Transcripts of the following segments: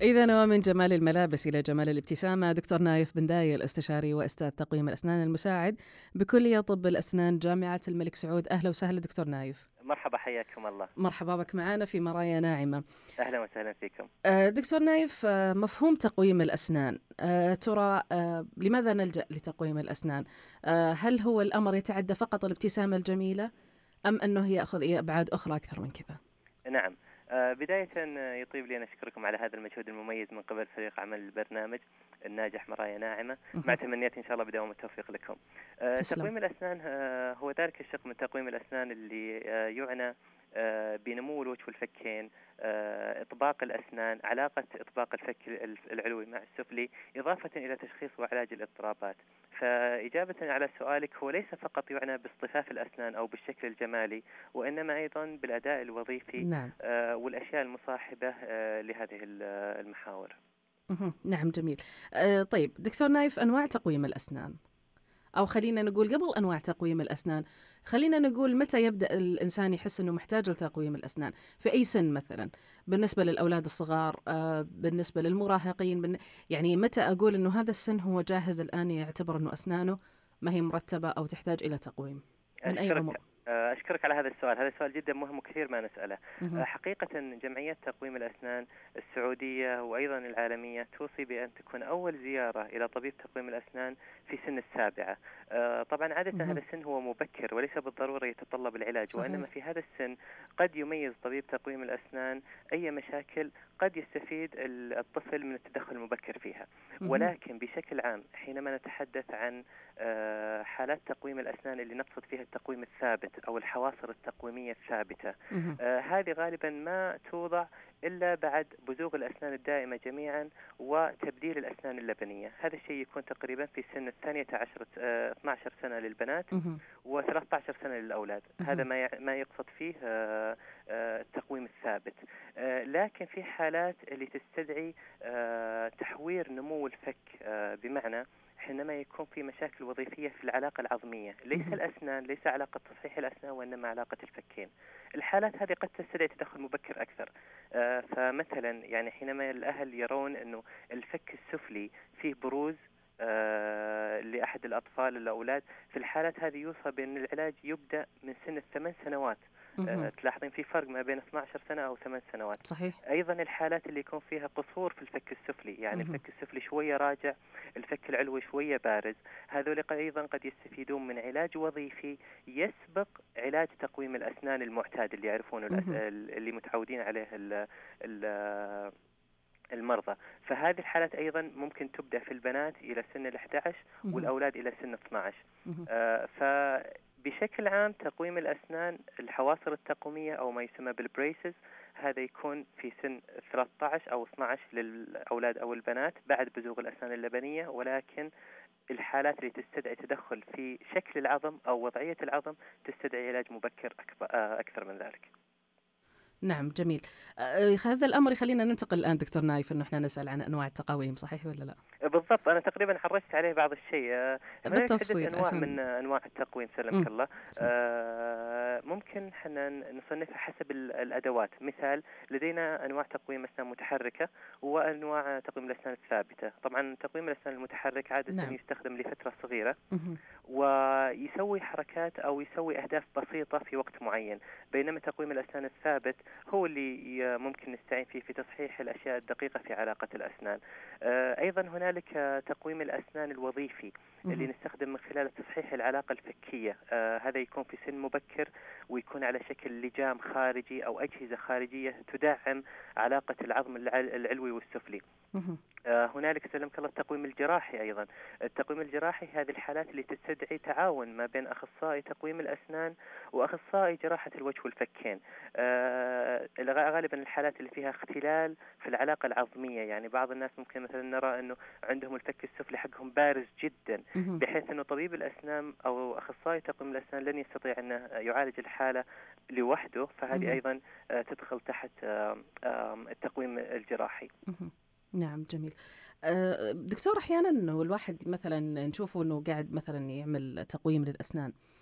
إذا ومن جمال الملابس إلى جمال الابتسامة، دكتور نايف بن دايل، استشاري وأستاذ تقويم الأسنان المساعد بكلية طب الأسنان جامعة الملك سعود. أهلا وسهلا دكتور نايف. مرحبا، حياكم الله. مرحبا بك معنا في مرايا ناعمة. أهلا وسهلا فيكم. دكتور نايف، مفهوم تقويم الأسنان، ترى لماذا نلجأ لتقويم الأسنان؟ هل هو الأمر يتعدى فقط الابتسامة الجميلة أم أنه يأخذ أبعاد أخرى أكثر من كذا؟ نعم. بداية يطيب لي أن أشكركم على هذا المجهود المميز من قبل فريق عمل البرنامج الناجح مرايا ناعمة، مع تمنيات إن شاء الله بدوام التوفيق لكم. تقويم الأسنان هو ذلك الشق من تقويم الأسنان اللي يعنى بنمو الوجه والفكين، إطباق الأسنان، علاقة إطباق الفك العلوي مع السفلي، إضافة إلى تشخيص وعلاج الاضطرابات. فإجابة على سؤالك، هو ليس فقط يعنى باصطفاف الأسنان أو بالشكل الجمالي، وإنما أيضا بالأداء الوظيفي. نعم. والأشياء المصاحبة لهذه المحاور. نعم، جميل. طيب دكتور نايف، أنواع تقويم الأسنان، أو خلينا نقول قبل أنواع تقويم الأسنان، خلينا نقول متى يبدأ الإنسان يحس أنه محتاج لتقويم الأسنان؟ في أي سن مثلا؟ بالنسبة للأولاد الصغار، بالنسبة للمراهقين، يعني متى أقول أنه هذا السن هو جاهز الآن يعتبر أنه أسنانه ما هي مرتبة أو تحتاج إلى تقويم؟ من أي عمر؟ أشكرك على هذا السؤال. هذا السؤال جدا مهم وكثير ما نسأله. حقيقة جمعية تقويم الأسنان السعودية وأيضا العالمية توصي بأن تكون أول زيارة إلى طبيب تقويم الأسنان في سن 7. طبعا عادة هذا السن هو مبكر وليس بالضرورة يتطلب العلاج. صحيح. وإنما في هذا السن قد يميز طبيب تقويم الأسنان أي مشاكل قد يستفيد الطفل من التدخل المبكر فيها. ولكن بشكل عام حينما نتحدث عن حالات تقويم الأسنان اللي نقصد فيها التقويم الثابت أو الحواصر التقويمية الثابتة، هذه غالبا ما توضع إلا بعد بزوغ الأسنان الدائمة جميعا وتبديل الأسنان اللبنية. هذا الشيء يكون تقريبا في سن 12 سنة للبنات و13 سنة للأولاد. هذا ما يقصد فيه التقويم الثابت. لكن في حالات اللي تستدعي تحوير نمو الفك، بمعنى حينما يكون في مشاكل وظيفية في العلاقة العظمية، ليس الأسنان، ليس علاقة تصحيح الأسنان، وإنما علاقة الفكين. الحالات هذه قد تستدعي تدخل مبكر أكثر. فمثلا يعني حينما الأهل يرون أنه الفك السفلي فيه بروز لأحد الأطفال الأولاد، في الحالات هذه يوصى بأن العلاج يبدأ من سن 8 سنوات. تلاحظين في فرق ما بين 12 سنة أو 8 سنوات. صحيح. أيضا الحالات اللي يكون فيها قصور في الفك السفلي، يعني الفك السفلي شوية راجع، الفك العلوي شوية بارز، هذول أيضا قد يستفيدون من علاج وظيفي يسبق علاج تقويم الأسنان المعتاد اللي يعرفونه اللي متعودين عليه المرضى. فهذه الحالات أيضا ممكن تبدأ في البنات إلى سن 11 والأولاد إلى سن 12. فبشكل عام تقويم الأسنان الحواصر التقويمية أو ما يسمى بالبريسز، هذا يكون في سن 13 أو 12 للأولاد أو البنات بعد بزوغ الأسنان اللبنية. ولكن الحالات اللي تستدعي تدخل في شكل العظم أو وضعية العظم تستدعي علاج مبكر أكثر من ذلك. نعم، جميل. هذا الأمر يخلينا ننتقل الآن دكتور نايف أنه احنا نسأل عن أنواع التقاويم، صحيح ولا لا؟ بالضبط، أنا تقريبا حرجت عليه بعض الشيء. بالتفصيل أنواع من أنواع التقويم سلمك الله. ممكن حنا نصنفها حسب الأدوات. مثال، لدينا أنواع تقويم أسنان متحركة وأنواع تقويم الأسنان الثابتة. طبعا تقويم الأسنان المتحرك عادة يستخدم لفترة صغيرة ويسوي حركات أو يسوي أهداف بسيطة في وقت معين، بينما تقويم الأسنان الثابت هو اللي ممكن نستعين فيه في تصحيح الأشياء الدقيقة في علاقة الأسنان. أيضا هنالك تقويم الأسنان الوظيفي اللي نستخدم من خلال تصحيح العلاقة الفكية. هذا يكون في سن مبكر ويكون على شكل لجام خارجي أو أجهزة خارجية تدعم علاقة العظم العلوي والسفلي. هنالك سلمك الله التقويم الجراحي. أيضا التقويم الجراحي هذه الحالات اللي تستدعي تعاون ما بين أخصائي تقويم الأسنان وأخصائي جراحة الوجه والفكين. غالبا الحالات اللي فيها اختلال في العلاقة العظمية، يعني بعض الناس ممكن مثلا نرى أنه عندهم الفك السفلي حقهم بارز جدا بحيث أنه طبيب الأسنان أو أخصائي تقويم الأسنان لن يستطيع أنه يعالج الحالة لوحده، فهذه أيضا تدخل تحت التقويم الجراحي. نعم، جميل. دكتور، أحيانا الواحد مثلا نشوفه أنه قاعد مثلا يعمل تقويم للأسنان،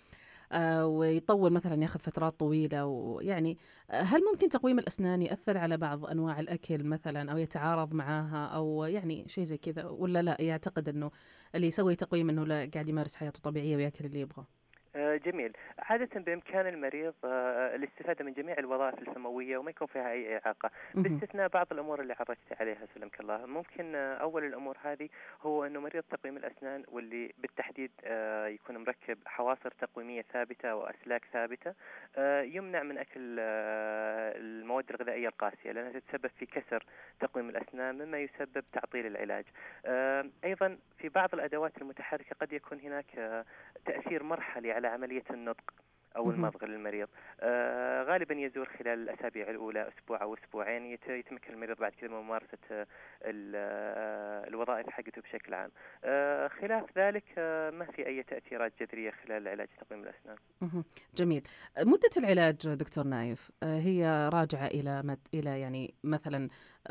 ويطول مثلا ياخذ فترات طويلة، ويعني هل ممكن تقويم الأسنان يأثر على بعض أنواع الأكل مثلا، أو يتعارض معاها، أو يعني شيء زي كذا، ولا لا يعتقد أنه اللي يسوي تقويم أنه لا قاعد يمارس حياته طبيعية ويأكل اللي يبغاه؟ جميل. عادة بإمكان المريض الاستفادة من جميع الوظائف الفموية وما يكون فيها أي إعاقة، باستثناء بعض الأمور اللي عرجت عليها سلمك الله. ممكن أول الأمور هذه هو أنه مريض تقويم الأسنان، واللي بالتحديد يكون مركب حواصر تقويمية ثابتة وأسلاك ثابتة، يمنع من أكل المواد الغذائية القاسية، لأنها تتسبب في كسر تقويم الأسنان مما يسبب تعطيل العلاج. أيضا في بعض الأدوات المتحركة قد يكون هناك تأثير مرحلي على عملية النطق أو المضغ للمريض. غالبا يزور خلال الأسابيع الأولى أسبوع أو أسبوعين، يتمكن المريض بعد كذا من ممارسة الوظائف حقته بشكل عام. خلاف ذلك ما في أي تأثيرات جذرية خلال علاج تقويم الأسنان. جميل. مدة العلاج دكتور نايف هي راجعة إلى يعني مثلا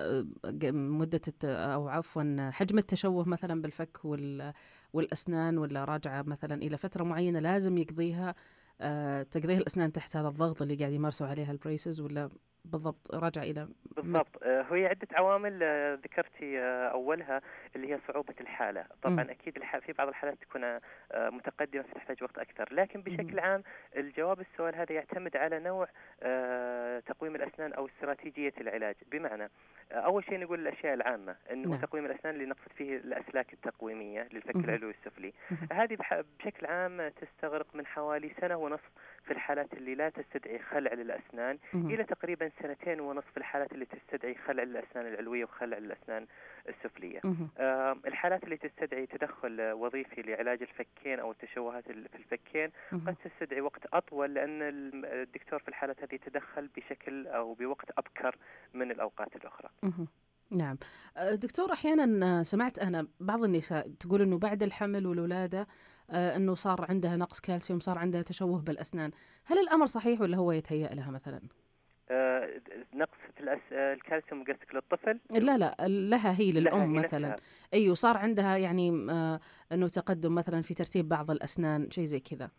مدة أو عفوا حجم التشوه مثلا بالفك والأسنان، ولا راجعة مثلا إلى فترة معينة لازم يقضيها تقضيها الأسنان تحت هذا الضغط اللي قاعد يمارسوا عليها البريسز، ولا بالضبط راجع إلى بالضبط. هي عدة عوامل ذكرتي أولها اللي هي صعوبة الحالة. طبعا أكيد في بعض الحالات تكون متقدمة فتحتاج وقت أكثر، لكن بشكل عام الجواب السؤال هذا يعتمد على نوع تقويم الأسنان أو استراتيجية العلاج. بمعنى أول شيء نقول الأشياء العامة، أنه تقويم الأسنان اللي نقصد فيه الأسلاك التقويمية للفك العلوي والسفلي، هذه بشكل عام تستغرق من حوالي 1.5 سنة في الحالات اللي لا تستدعي خلع للأسنان، إلى تقريبا 2.5 سنين في الحالات اللي تستدعي خلع للأسنان العلوية وخلع للأسنان السفلية. الحالات اللي تستدعي تدخل وظيفي لعلاج الفكين أو التشوهات في الفكين قد تستدعي وقت أطول، لأن الدكتور في الحالات هذه يتدخل بشكل أو بوقت أبكر من الأوقات الأخرى. نعم دكتور، أحيانا سمعت أنا بعض النساء تقول أنه بعد الحمل والولادة أنه صار عندها نقص كالسيوم، صار عندها تشوه بالأسنان. هل الأمر صحيح ولا هو يتهيأ لها مثلا؟ نقص في الكالسيوم قصدك للطفل؟ لا لها هي للأم هي مثلا. نفسها. أيوه صار عندها يعني أنه تقدم مثلا في ترتيب بعض الأسنان، شيء زي كذا.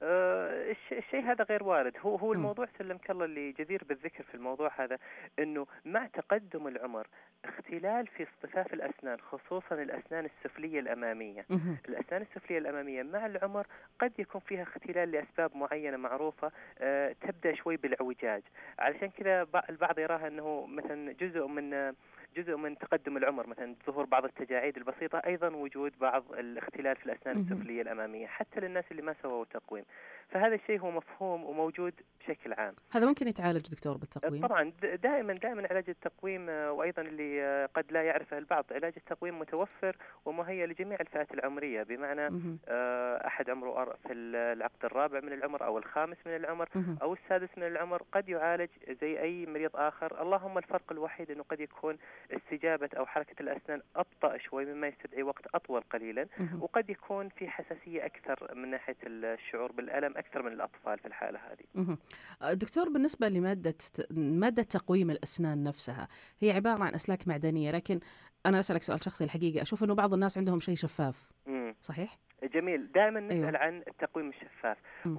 الشيء هذا غير وارد. هو الموضوع سلمك الله اللي جدير بالذكر في الموضوع هذا، انه مع تقدم العمر اختلال في اصطفاف الاسنان، خصوصا الاسنان السفليه الاماميه. الاسنان السفليه الاماميه مع العمر قد يكون فيها اختلال لاسباب معينه معروفه، تبدا شوي بالاعوجاج. علشان كذا البعض يراها انه مثلا جزء من تقدم العمر، مثلا ظهور بعض التجاعيد البسيطة، أيضا وجود بعض الاختلال في الأسنان السفلية الأمامية حتى للناس اللي ما سووا تقويم. فهذا الشيء هو مفهوم وموجود بشكل عام. هذا ممكن يتعالج دكتور بالتقويم؟ طبعا دائما علاج التقويم، وأيضا اللي قد لا يعرفه البعض، علاج التقويم متوفر ومهيأ لجميع الفئات العمرية. بمعنى أحد عمره في العقد الرابع من العمر أو الخامس من العمر أو السادس من العمر قد يعالج زي أي مريض آخر. اللهم الفرق الوحيد أنه قد يكون استجابة أو حركة الأسنان أبطأ شوي مما يستدعي وقت أطول قليلا، وقد يكون في حساسية أكثر من ناحية الشعور بالألم أكثر من الأطفال في الحالة هذه. دكتور، بالنسبة مادة تقويم الأسنان نفسها، هي عبارة عن أسلاك معدنية، لكن أنا أسألك سؤال شخصي الحقيقة، أشوف أنه بعض الناس عندهم شيء شفاف. صحيح؟ جميل. دائما نسأل عن التقويم الشفاف،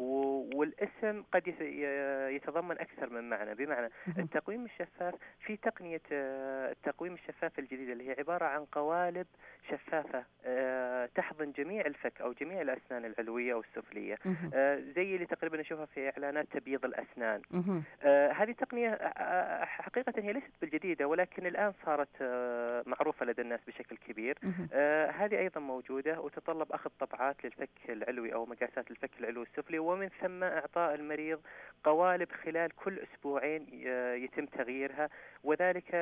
والاسم قد يتضمن أكثر من معنى. بمعنى التقويم الشفاف، في تقنية التقويم الشفاف الجديدة اللي هي عبارة عن قوالب شفافة تحضن جميع الفك أو جميع الأسنان العلوية والسفلية، زي اللي تقريبا نشوفها في إعلانات تبييض الأسنان. هذه تقنية حقيقة هي ليست بالجديدة، ولكن الآن صارت معروفة لدى الناس بشكل كبير. هذه أيضا موجودة وتتطلب أخذ طبعات للفك العلوي أو مقاسات الفك العلوي السفلي، ومن ثم إعطاء المريض قوالب خلال كل أسبوعين يتم تغييرها، وذلك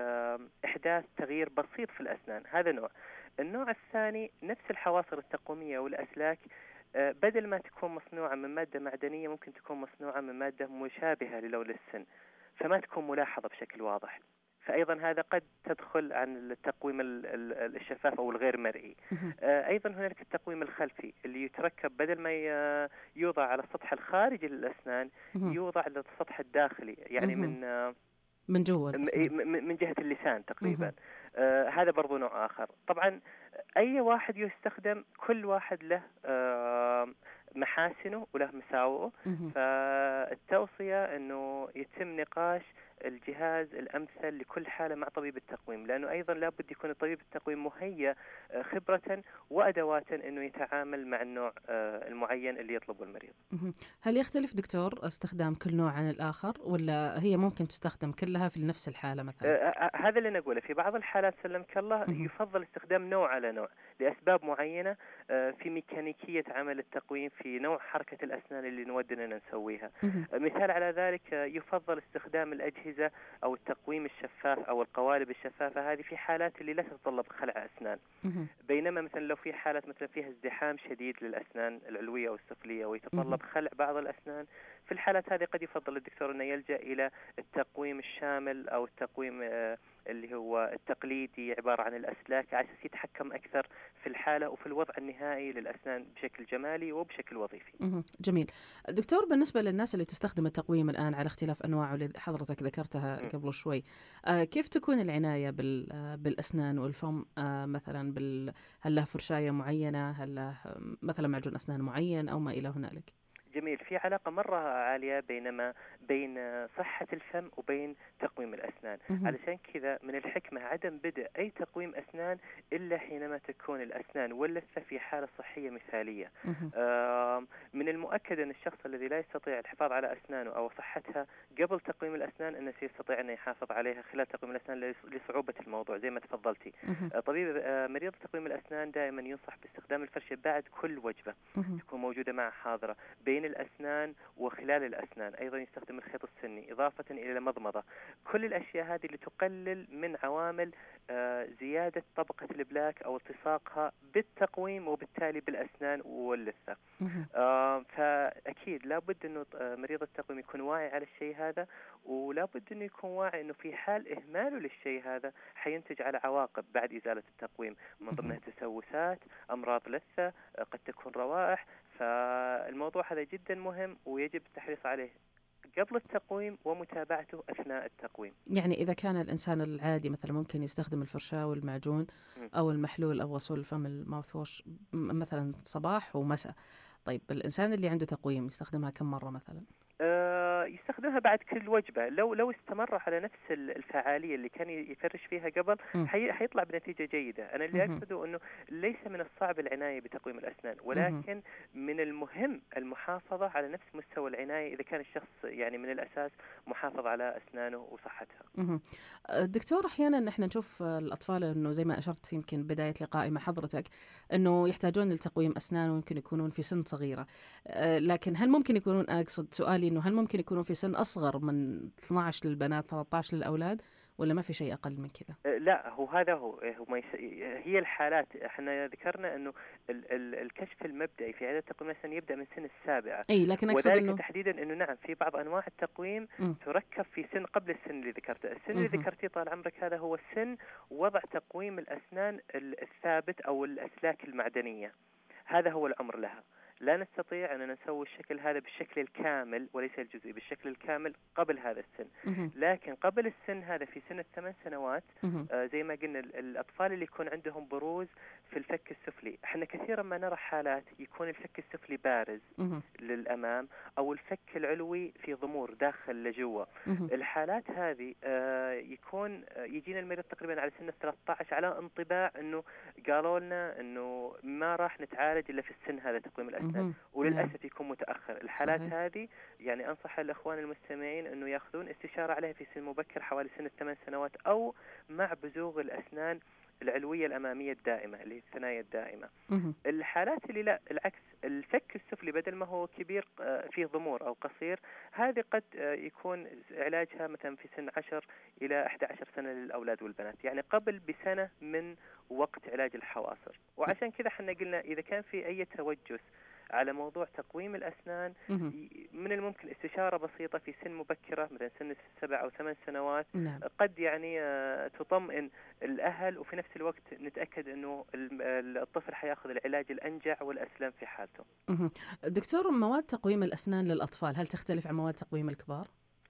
لإحداث تغيير بسيط في الأسنان. هذا نوع. النوع الثاني نفس الحواصر التقويمية والأسلاك، بدل ما تكون مصنوعة من مادة معدنية ممكن تكون مصنوعة من مادة مشابهة للون السن، فما تكون ملاحظة بشكل واضح. فأيضا هذا قد تدخل عن التقويم الشفاف أو الغير مرئي. أيضا هناك التقويم الخلفي اللي يتركب بدل ما يوضع على السطح الخارجي للأسنان، يوضع على السطح الداخلي، يعني من جوا من جهة اللسان تقريبا. هذا برضو نوع آخر. طبعا أي واحد يستخدم، كل واحد له محاسنه وله مساوئه. فالتوصية أنه يتم نقاش الجهاز الأمثل لكل حالة مع طبيب التقويم، لأنه أيضا لابد يكون طبيب التقويم مهيأ خبرة وأدوات أنه يتعامل مع النوع المعين اللي يطلبه المريض. هل يختلف دكتور استخدام كل نوع عن الآخر، ولا هي ممكن تستخدم كلها في نفس الحالة مثلا؟ هذا اللي نقوله. في بعض الحالات سلمك الله يفضل استخدام نوع على نوع لأسباب معينة في ميكانيكية عمل التقويم، في نوع حركة الأسنان اللي نودنا نسويها. مثال على ذلك يفضل استخدام الأجهزة أو التقويم الشفاف أو القوالب الشفافة هذه في حالات اللي لا تتطلب خلع أسنان. بينما مثلا لو في حالة مثلا فيها ازدحام شديد للأسنان العلوية والسفلية ويتطلب خلع بعض الأسنان، في الحالات هذه قد يفضل الدكتور أنه يلجأ إلى التقويم الشامل أو التقويم اللي هو التقليدي عبارة عن الأسلاك، على أساس يتحكم أكثر في الحالة وفي الوضع النهائي للأسنان بشكل جمالي وبشكل وظيفي. جميل. دكتور، بالنسبة للناس اللي تستخدم التقويم الآن على اختلاف أنواعه اللي حضرتك ذكرتها قبل شوي، كيف تكون العناية بالأسنان والفم؟ مثلا هل له فرشاية معينة، هل له مثلا معجون أسنان معين أو ما إلى هنالك؟ جميل. في علاقة مرة عالية بين صحة الفم وبين تقويم الأسنان. علشان كذا من الحكمة عدم بدء أي تقويم أسنان إلا حينما تكون الأسنان واللثة في حالة صحية مثالية. من المؤكد أن الشخص الذي لا يستطيع الحفاظ على أسنانه أو صحتها قبل تقويم الأسنان أنه سيستطيع أن يحافظ عليها خلال تقويم الأسنان لصعوبة الموضوع زي ما تفضلتي. مريض تقويم الأسنان دائما ينصح باستخدام الفرشة بعد كل وجبة تكون موجودة معه حاضرة بين الأسنان وخلال الأسنان. أيضا يستخدم الخيط السني إضافة إلى المضمضة. كل الأشياء هذه لتقلل من عوامل زيادة طبقة البلاك أو التصاقها بالتقويم وبالتالي بالأسنان واللثة. فأكيد لابد أنه مريض التقويم يكون واعي على الشيء هذا، ولابد أنه يكون واعي أنه في حال إهماله للشيء هذا حينتج على عواقب بعد إزالة التقويم، من ضمنها تسوسات، أمراض لثة، قد تكون روائح. فالموضوع هذا جدا مهم ويجب التحريص عليه قبل التقويم ومتابعته أثناء التقويم. يعني إذا كان الإنسان العادي مثلا ممكن يستخدم الفرشاة والمعجون أو المحلول أو غسول الفم الماوث ووش مثلا صباح ومساء، طيب الإنسان اللي عنده تقويم يستخدمها كم مرة مثلا؟ يستخدمها بعد كل وجبة. لو استمر على نفس الفعالية اللي كان يفرش فيها قبل حيطلع بنتيجة جيدة. أنا اللي أقصده أنه ليس من الصعب العناية بتقويم الأسنان، ولكن من المهم المحافظة على نفس مستوى العناية إذا كان الشخص يعني من الأساس محافظ على أسنانه وصحتها. دكتور، أحيانا نحن نشوف الأطفال أنه زي ما أشرت يمكن بداية لقائي مع حضرتك أنه يحتاجون لتقويم أسنان ويمكن يكونون في سن صغيرة، لكن هل ممكن يكونون، أقصد سؤالي أنه هل ممكن يكونوا في سن أصغر من 12 للبنات 13 للأولاد، ولا ما في شيء أقل من كذا؟ لا، هذا هي الحالات. احنا ذكرنا انه الكشف المبدئي في عيادة تقويم الأسنان يبدأ من سن 7. اي، لكن اقصد وذلك انه تحديدا انه نعم في بعض انواع التقويم تركب في سن قبل السن اللي ذكرته. السن اللي ذكرتيه طال عمرك هذا هو سن وضع تقويم الأسنان الثابت او الأسلاك المعدنية. هذا هو العمر لها. لا نستطيع أن نسوي الشكل هذا بالشكل الكامل وليس الجزئي، بالشكل الكامل قبل هذا السن. لكن قبل السن هذا في سن 8 سنوات زي ما قلنا الأطفال اللي يكون عندهم بروز في الفك السفلي. احنا كثيرا ما نرى حالات يكون الفك السفلي بارز للأمام أو الفك العلوي في ضمور داخل لجوا. الحالات هذه يكون يجينا المريض تقريبا على سن 13 على انطباع أنه قالوا لنا أنه ما راح نتعالج إلا في السن هذا تقويم الأسنان، وللأسف يكون متأخر. الحالات هذه يعني أنصح الأخوان المستمعين أنه يأخذون استشارة عليها في سن مبكر حوالي سن 8 سنوات أو مع بزوغ الأسنان العلوية الأمامية الدائمة اللي هي الثنايا الدائمة. الحالات اللي لا العكس، الفك السفلي بدل ما هو كبير فيه ضمور أو قصير، هذه قد يكون علاجها مثلا في سن 10 إلى 11 سنة للأولاد والبنات، يعني قبل بسنة من وقت علاج الحواصر. وعشان كذا حنا قلنا إذا كان في أي توجس على موضوع تقويم الأسنان من الممكن استشارة بسيطة في سن مبكرة مثلا سن 7 أو 8 سنوات. قد يعني تطمئن الأهل وفي نفس الوقت نتأكد أنه الطفل حياخذ العلاج الأنجع والأسلم في حالته. دكتور، مواد تقويم الأسنان للأطفال هل تختلف عن مواد تقويم الكبار؟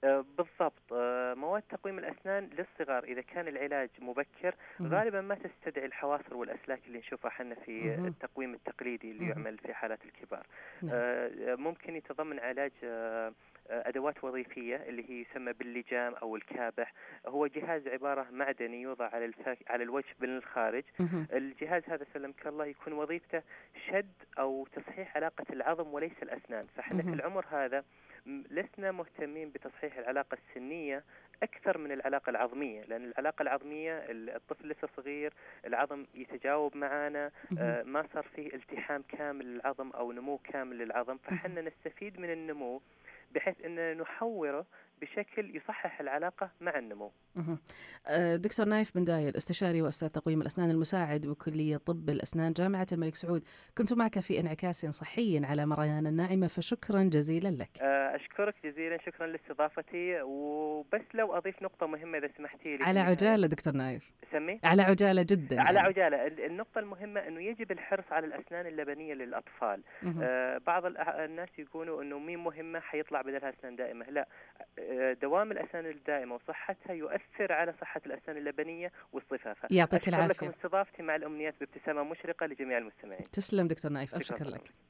بالضبط. مواد تقويم الأسنان للصغار إذا كان العلاج مبكر غالبا ما تستدعي الحواصر والأسلاك اللي نشوفها حنا في التقويم التقليدي اللي يعمل في حالات الكبار. ممكن يتضمن علاج أدوات وظيفية اللي هي يسمى باللجام أو الكابح. هو جهاز عبارة معدني يوضع على الوجه من الخارج. الجهاز هذا سلمك الله يكون وظيفته شد أو تصحيح علاقة العظم وليس الأسنان. فحنا في العمر هذا لسنا مهتمين بتصحيح العلاقة السنية أكثر من العلاقة العظمية، لأن العلاقة العظمية الطفل لسه صغير، العظم يتجاوب معنا، ما صار فيه التحام كامل للعظم أو نمو كامل للعظم، فحنا نستفيد من النمو بحيث أن نحوره بشكل يصحح العلاقة مع النمو. دكتور نايف بن دايل، استشاري وأستاذ تقويم الأسنان المساعد بكلية طب الأسنان جامعة الملك سعود، كنت معك في انعكاس صحي على مريان الناعمة، فشكرا جزيلا لك. أشكرك جزيلا، شكرا لاستضافتي. وبس لو أضيف نقطة مهمة إذا سمحتي لي. على عجالة دكتور نايف، سمي؟ على عجالة جدا. على عجالة. النقطة المهمة أنه يجب الحرص على الأسنان اللبنية للأطفال. بعض الناس يقولوا أنه مين مهمة حيطلع بدلها أسنان دائمة. لا، دوام الأسنان الدائمة وصحتها يؤثر على صحة الأسنان اللبنية والصفافة. يعطيك العافية. أشكر لكم استضافتي، مع الأمنيات بابتسامة مشرقة لجميع المستمعين. تسلم دكتور نايف، ألف شكر لك.